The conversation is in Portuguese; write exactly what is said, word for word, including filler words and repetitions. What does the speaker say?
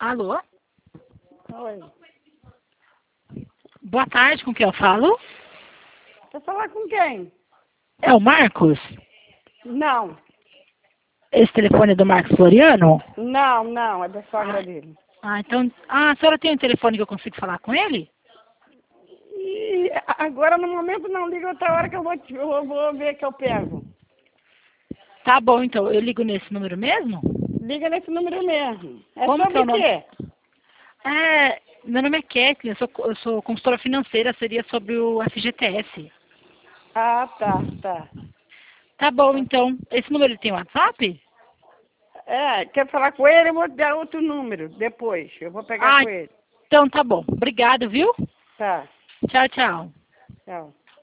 Alô? Oi. Boa tarde, com quem eu falo? Você falar com quem? É o Marcos? Não. Esse telefone é do Marcos Floriano? Não, não, é da sogra Ah, dele. ah, então... Ah, a senhora tem um telefone que eu consigo falar com ele? E agora, no momento, não liga outra hora que eu vou, te- eu vou ver que eu pego. Tá bom, então. Eu ligo nesse número mesmo? Liga nesse número mesmo. É Como que é sobre o o nome? quê? É, meu nome é Kathleen, eu sou, eu sou consultora financeira, seria sobre o F G T S. Ah, tá, tá. Tá bom, então. Esse número ele tem WhatsApp? É, quer falar com ele, eu vou dar outro número depois. Eu vou pegar Ah, com ele. então tá bom. Obrigado, viu? Tá, Tchau, tchau. tchau.